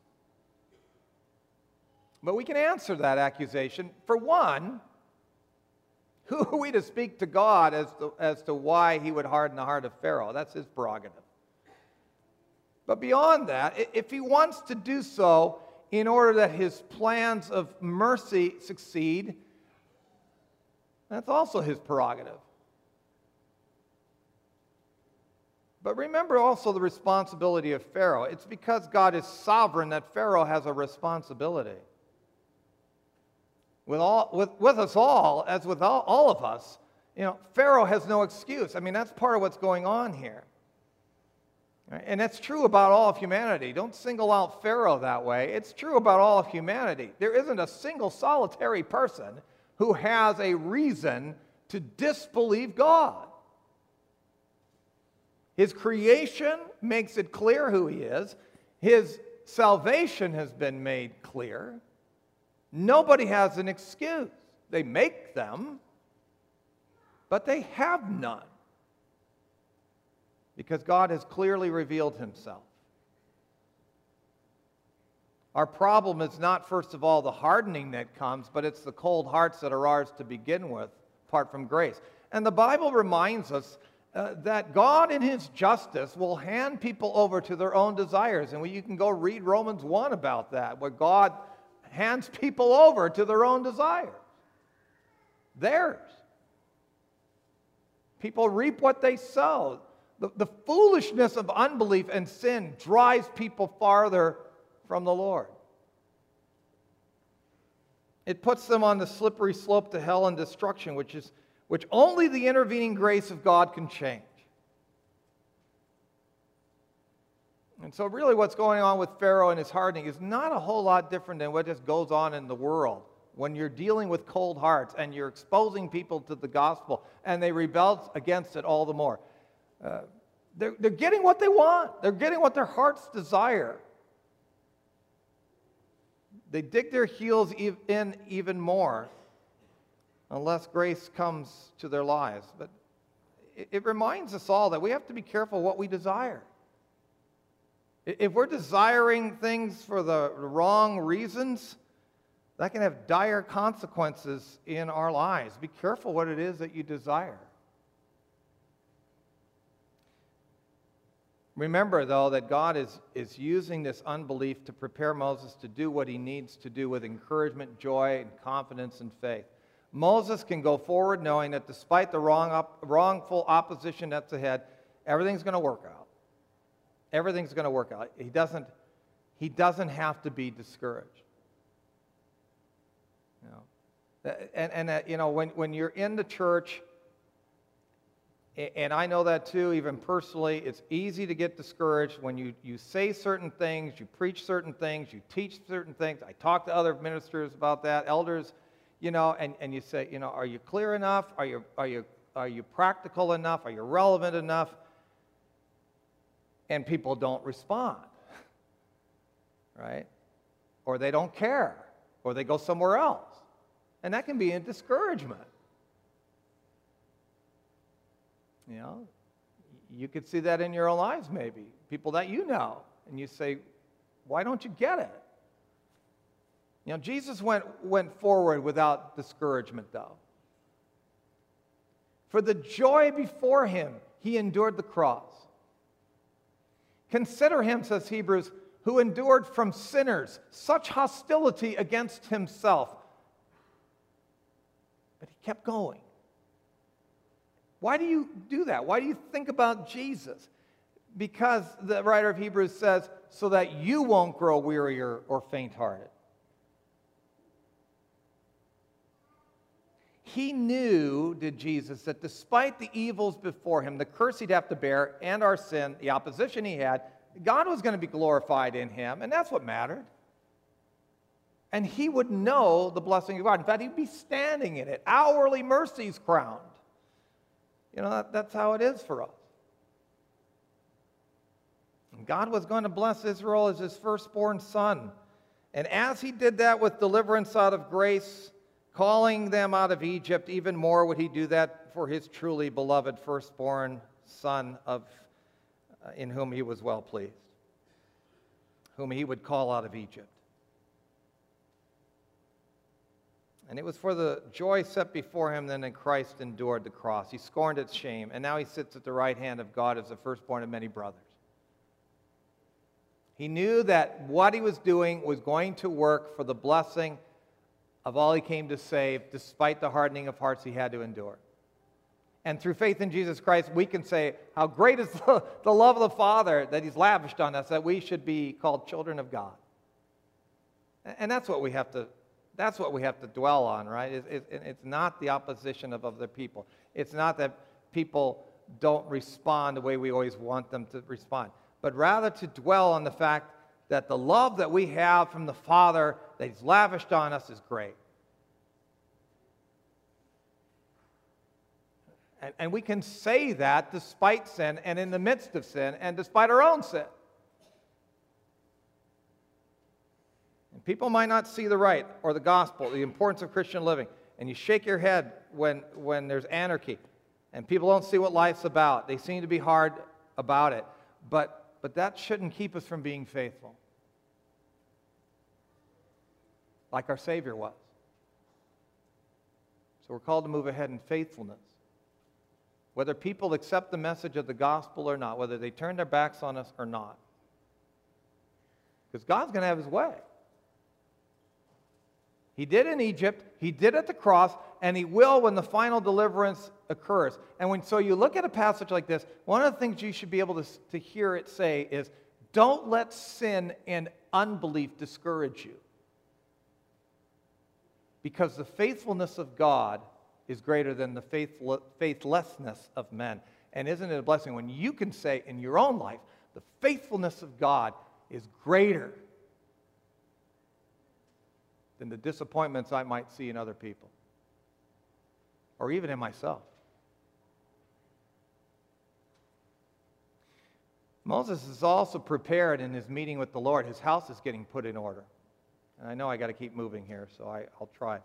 But we can answer that accusation. For one, who are we to speak to God as to why he would harden the heart of Pharaoh? That's his prerogative. But beyond that, if he wants to do so in order that his plans of mercy succeed, that's also his prerogative. But remember also the responsibility of Pharaoh. It's because God is sovereign that Pharaoh has a responsibility. With us all, as with all of us, you know, Pharaoh has no excuse. I mean, that's part of what's going on here. And that's true about all of humanity. Don't single out Pharaoh that way. It's true about all of humanity. There isn't a single solitary person who has a reason to disbelieve God. His creation makes it clear who he is. His salvation has been made clear. Nobody has an excuse. They make them, but they have none. Because God has clearly revealed himself. Our problem is not, first of all, the hardening that comes, but it's the cold hearts that are ours to begin with, apart from grace. And the Bible reminds us that God in his justice will hand people over to their own desires. And you can go read Romans 1 about that, where God hands people over to their own desires. Theirs. People reap what they sow. The foolishness of unbelief and sin drives people farther from the Lord. It puts them on the slippery slope to hell and destruction, which only the intervening grace of God can change. And so really what's going on with Pharaoh and his hardening is not a whole lot different than what just goes on in the world. When you're dealing with cold hearts and you're exposing people to the gospel and they rebel against it all the more. They're getting what they want. They're getting what their hearts desire. They dig their heels in even more unless grace comes to their lives. But it reminds us all that we have to be careful what we desire. If we're desiring things for the wrong reasons, that can have dire consequences in our lives. Be careful what it is that you desire. Remember, though, that God is using this unbelief to prepare Moses to do what he needs to do with encouragement, joy, and confidence and faith. Moses can go forward knowing that despite the wrongful opposition that's ahead, everything's going to work out. Everything's going to work out. He doesn't have to be discouraged. When you're in the church, and I know that too, even personally, it's easy to get discouraged when you say certain things, you preach certain things, you teach certain things. I talk to other ministers about that, elders, and you say, are you clear enough? Are you practical enough? Are you relevant enough? And people don't respond, right? Or they don't care, or they go somewhere else. And that can be a discouragement. You could see that in your own lives maybe, people that you know, and you say, why don't you get it? Jesus went forward without discouragement, though. For the joy before him, he endured the cross. Consider him, says Hebrews, who endured from sinners such hostility against himself. But he kept going. Why do you do that? Why do you think about Jesus? Because the writer of Hebrews says, so that you won't grow weary or faint-hearted. He knew, did Jesus, that despite the evils before him, the curse he'd have to bear, and our sin, the opposition he had, God was going to be glorified in him, and that's what mattered. And he would know the blessing of God. In fact, he'd be standing in it, hourly mercies crowned. That's how it is for us. And God was going to bless Israel as his firstborn son. And as he did that with deliverance out of grace, calling them out of Egypt, even more would he do that for his truly beloved firstborn son in whom he was well pleased, whom he would call out of Egypt. And it was for the joy set before him that in Christ endured the cross. He scorned its shame, and now he sits at the right hand of God as the firstborn of many brothers. He knew that what he was doing was going to work for the blessing of all he came to save, despite the hardening of hearts he had to endure. And through faith in Jesus Christ, we can say how great is the love of the Father that he's lavished on us, that we should be called children of God. And that's what we have to dwell on, right? It's not the opposition of other people. It's not that people don't respond the way we always want them to respond, but rather to dwell on the fact that the love that we have from the Father that he's lavished on us is great. And we can say that despite sin and in the midst of sin and despite our own sin. And people might not see the right or the gospel, the importance of Christian living. And you shake your head when there's anarchy. And people don't see what life's about. They seem to be hard about it. But that shouldn't keep us from being faithful. Like our Savior was. So we're called to move ahead in faithfulness. Whether people accept the message of the gospel or not, whether they turn their backs on us or not. Because God's going to have his way. He did in Egypt, he did at the cross, and he will when the final deliverance occurs. And so you look at a passage like this, one of the things you should be able to hear it say is, don't let sin and unbelief discourage you. Because the faithfulness of God is greater than the faithlessness of men. And isn't it a blessing when you can say in your own life, the faithfulness of God is greater than the disappointments I might see in other people, or even in myself. Moses is also prepared in his meeting with the Lord. His house is getting put in order. And I know I got to keep moving here, so I'll try.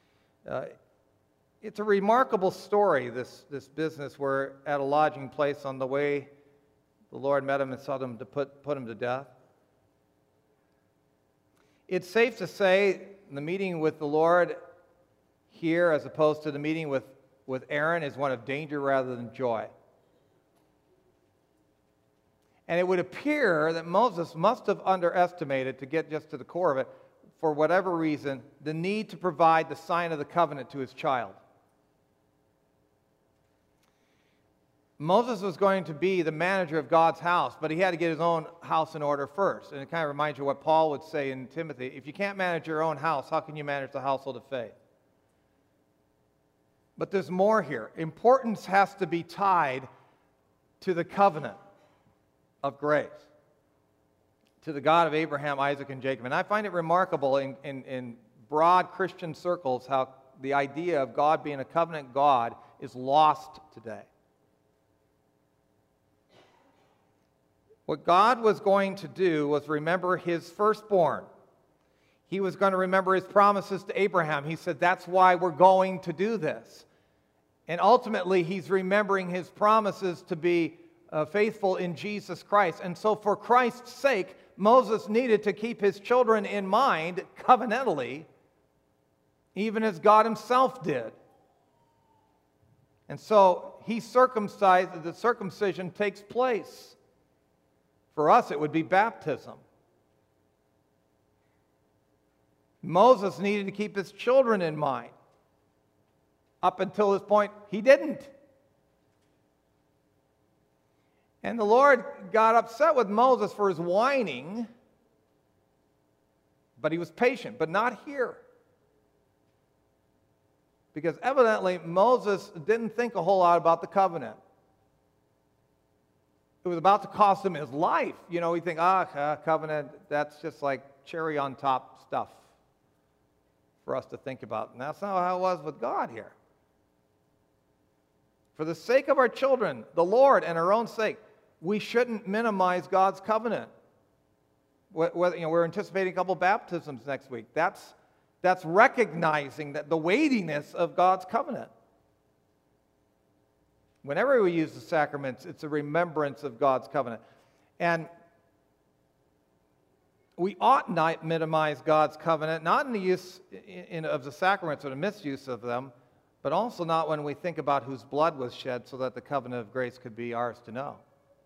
It's a remarkable story, this business. We're at a lodging place on the way the Lord met him and sought him to put him to death. It's safe to say the meeting with the Lord here, as opposed to the meeting with Aaron, is one of danger rather than joy. And it would appear that Moses must have underestimated, to get just to the core of it, for whatever reason, the need to provide the sign of the covenant to his child. Moses was going to be the manager of God's house, but he had to get his own house in order first. And it kind of reminds you of what Paul would say in Timothy: if you can't manage your own house, how can you manage the household of faith? But there's more here. Importance has to be tied to the covenant of grace, to the God of Abraham, Isaac, and Jacob. And I find it remarkable in broad Christian circles how the idea of God being a covenant God is lost today. What God was going to do was remember his firstborn. He was going to remember his promises to Abraham. He said, that's why we're going to do this. And ultimately, he's remembering his promises to be faithful in Jesus Christ. And so for Christ's sake, Moses needed to keep his children in mind covenantally, even as God himself did. And so he circumcised, the circumcision takes place. For us, it would be baptism. Moses needed to keep his children in mind. Up until this point, he didn't. And the Lord got upset with Moses for his whining, but he was patient, but not here. Because evidently, Moses didn't think a whole lot about the covenant. It was about to cost him his life. You know, we think, covenant, that's just like cherry on top stuff for us to think about. And that's not how it was with God here. For the sake of our children, the Lord, and our own sake, we shouldn't minimize God's covenant. We're anticipating a couple baptisms next week. That's recognizing that the weightiness of God's covenant. Whenever we use the sacraments, it's a remembrance of God's covenant. And we ought not minimize God's covenant, not in the use of the sacraments or the misuse of them, but also not when we think about whose blood was shed so that the covenant of grace could be ours to know.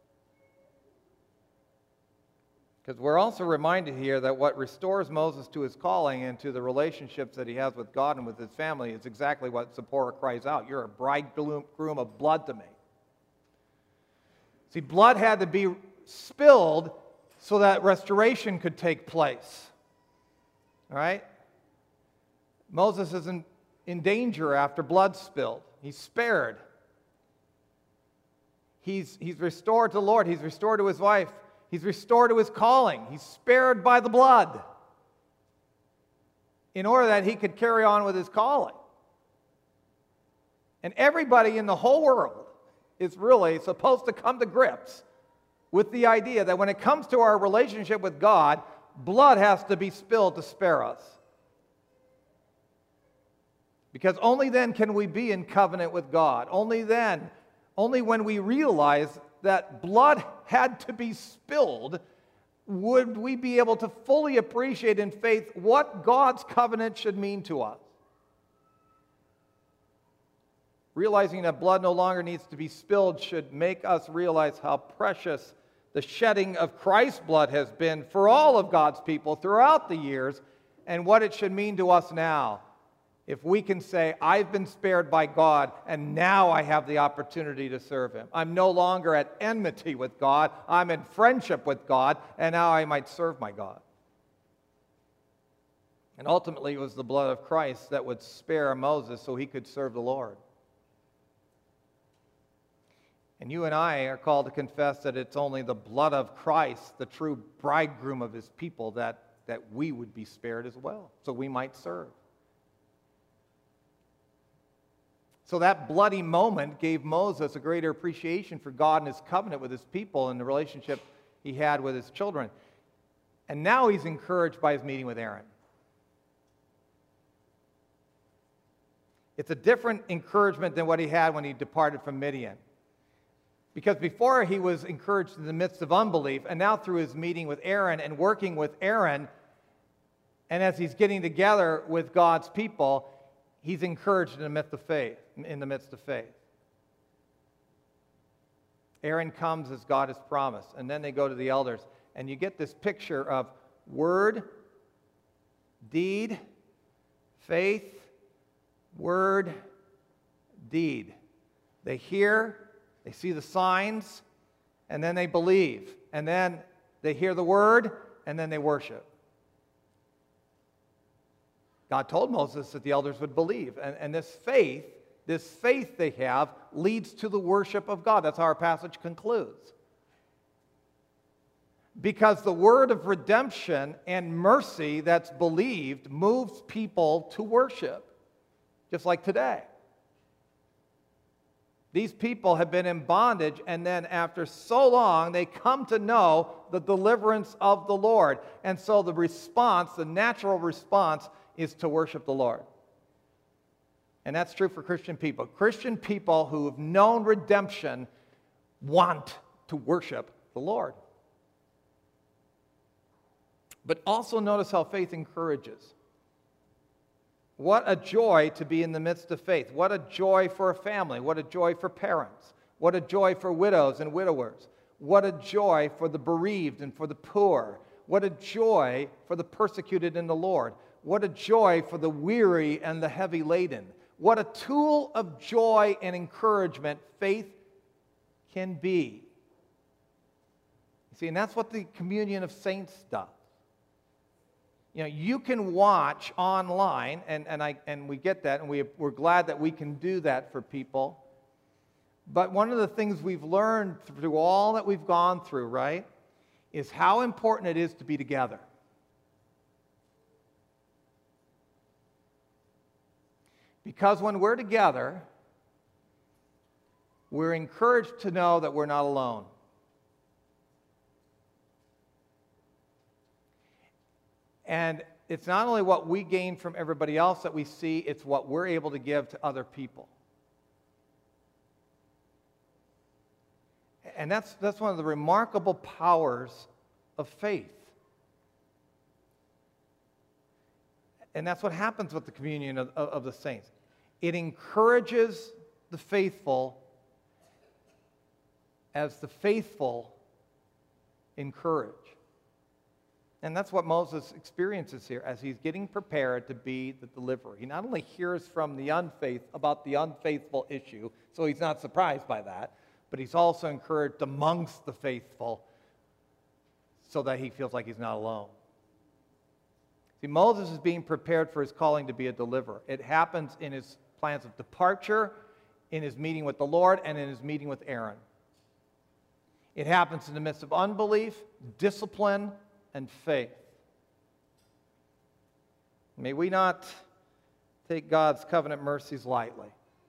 Because we're also reminded here that what restores Moses to his calling and to the relationships that he has with God and with his family is exactly what Zipporah cries out. You're a bridegroom of blood to me. See, blood had to be spilled so that restoration could take place. All right? Moses isn't in danger after blood spilled. He's spared. He's restored to the Lord. He's restored to his wife. He's restored to his calling. He's spared by the blood in order that he could carry on with his calling. And everybody in the whole world is really supposed to come to grips with the idea that when it comes to our relationship with God, blood has to be spilled to spare us. Because only then can we be in covenant with God. Only when we realize that blood had to be spilled, would we be able to fully appreciate in faith what God's covenant should mean to us. Realizing that blood no longer needs to be spilled should make us realize how precious the shedding of Christ's blood has been for all of God's people throughout the years, and what it should mean to us now. If we can say, I've been spared by God, and now I have the opportunity to serve him. I'm no longer at enmity with God. I'm in friendship with God, and now I might serve my God. And ultimately, it was the blood of Christ that would spare Moses so he could serve the Lord. And you and I are called to confess that it's only the blood of Christ, the true bridegroom of his people, that we would be spared as well, so we might serve. So that bloody moment gave Moses a greater appreciation for God and his covenant with his people and the relationship he had with his children. And now he's encouraged by his meeting with Aaron. It's a different encouragement than what he had when he departed from Midian. Because before he was encouraged in the midst of unbelief, and now through his meeting with Aaron and working with Aaron, and as he's getting together with God's people, he's encouraged in the midst of faith. Aaron comes as God has promised, and then they go to the elders, and you get this picture of word, deed, faith, word, deed. They hear, they see the signs, and then they believe. And then they hear the word, and then they worship. God told Moses that the elders would believe. And this faith they have leads to the worship of God. That's how our passage concludes. Because the word of redemption and mercy that's believed moves people to worship, just like today. These people have been in bondage, and then after so long, they come to know the deliverance of the Lord. And so the response, the natural response, is to worship the Lord. And that's true for Christian people. Christian people who have known redemption want to worship the Lord. But also notice how faith encourages. What a joy to be in the midst of faith. What a joy for a family. What a joy for parents. What a joy for widows and widowers. What a joy for the bereaved and for the poor. What a joy for the persecuted in the Lord. What a joy for the weary and the heavy laden. What a tool of joy and encouragement faith can be. You see, and that's what the communion of saints does. You know, you can watch online, and we get that, and we're glad that we can do that for people. But one of the things we've learned through all that we've gone through, right, is how important it is to be together. Because when we're together, we're encouraged to know that we're not alone. And it's not only what we gain from everybody else that we see, it's what we're able to give to other people. And that's one of the remarkable powers of faith. And that's what happens with the communion of the saints. It encourages the faithful as the faithful encourage. And that's what Moses experiences here as he's getting prepared to be the deliverer. He not only hears from the about the unfaithful issue, so he's not surprised by that, but he's also encouraged amongst the faithful so that he feels like he's not alone. See, Moses is being prepared for his calling to be a deliverer. It happens in his plans of departure, in his meeting with the Lord, and in his meeting with Aaron. It happens in the midst of unbelief, discipline, and faith. May we not take God's covenant mercies lightly.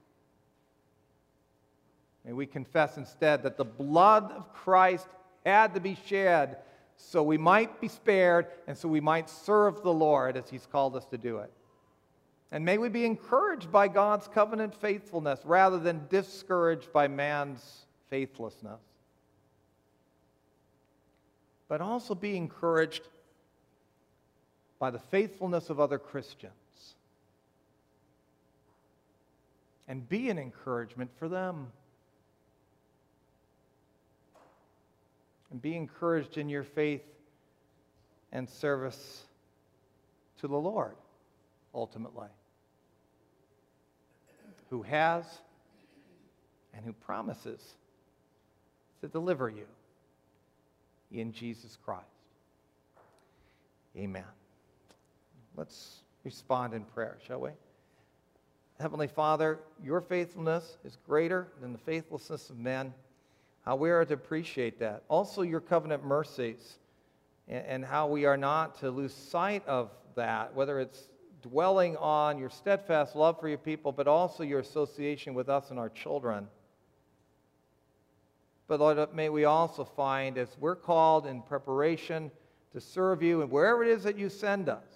May we confess instead that the blood of Christ had to be shed so we might be spared and so we might serve the Lord as he's called us to do it. And may we be encouraged by God's covenant faithfulness rather than discouraged by man's faithlessness. But also be encouraged by the faithfulness of other Christians. And be an encouragement for them. And be encouraged in your faith and service to the Lord, ultimately, who has and who promises to deliver you in Jesus Christ. Amen. Let's respond in prayer, shall we? Heavenly Father, your faithfulness is greater than the faithlessness of men. How we are to appreciate that. Also your covenant mercies and how we are not to lose sight of that, whether it's dwelling on your steadfast love for your people, but also your association with us and our children. But Lord, may we also find as we're called in preparation to serve you and wherever it is that you send us,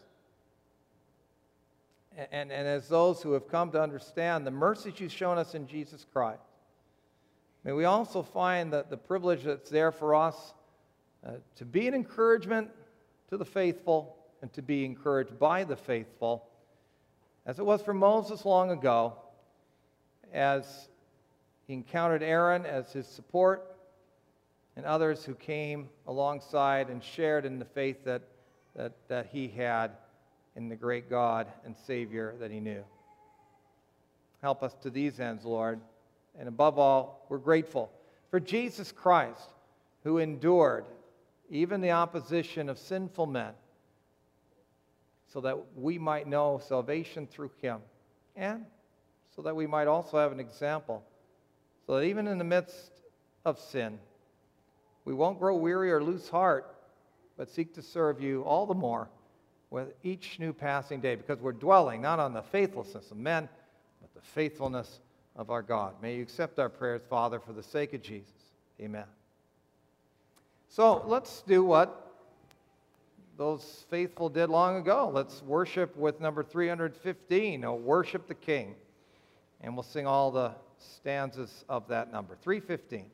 and as those who have come to understand the mercies you've shown us in Jesus Christ, May we also find that the privilege that's there for us to be an encouragement to the faithful and to be encouraged by the faithful, as it was for Moses long ago, as he encountered Aaron as his support and others who came alongside and shared in the faith that he had in the great God and Savior that he knew. Help us to these ends, Lord. And above all, we're grateful for Jesus Christ, who endured even the opposition of sinful men, so that we might know salvation through him, and so that we might also have an example, so that even in the midst of sin, we won't grow weary or lose heart, but seek to serve you all the more with each new passing day, because we're dwelling not on the faithlessness of men, but the faithfulness of our God. May you accept our prayers, Father, for the sake of Jesus. Amen. So let's do what those faithful did long ago. Let's worship with number 315, "Oh, Worship the King." And we'll sing all the stanzas of that number. 315.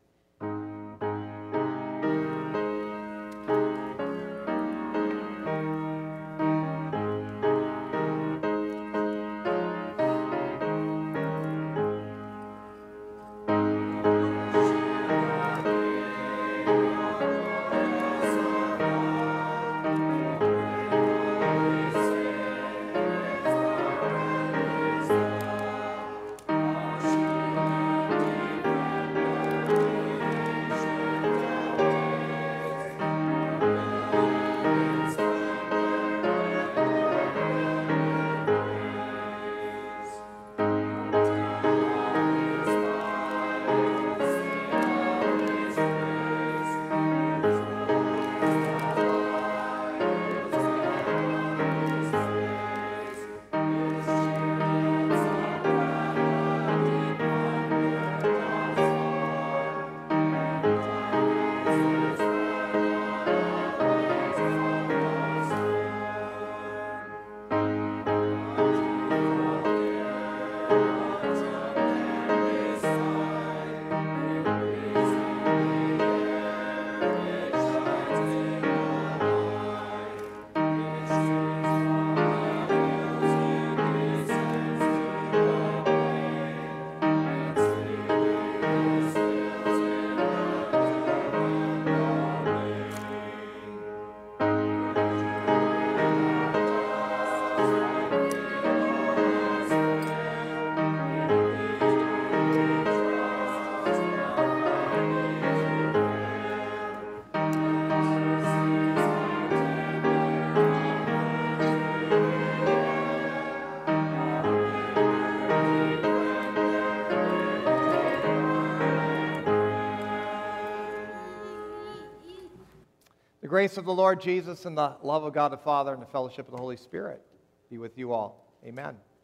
The grace of the Lord Jesus and the love of God the Father and the fellowship of the Holy Spirit be with you all. Amen.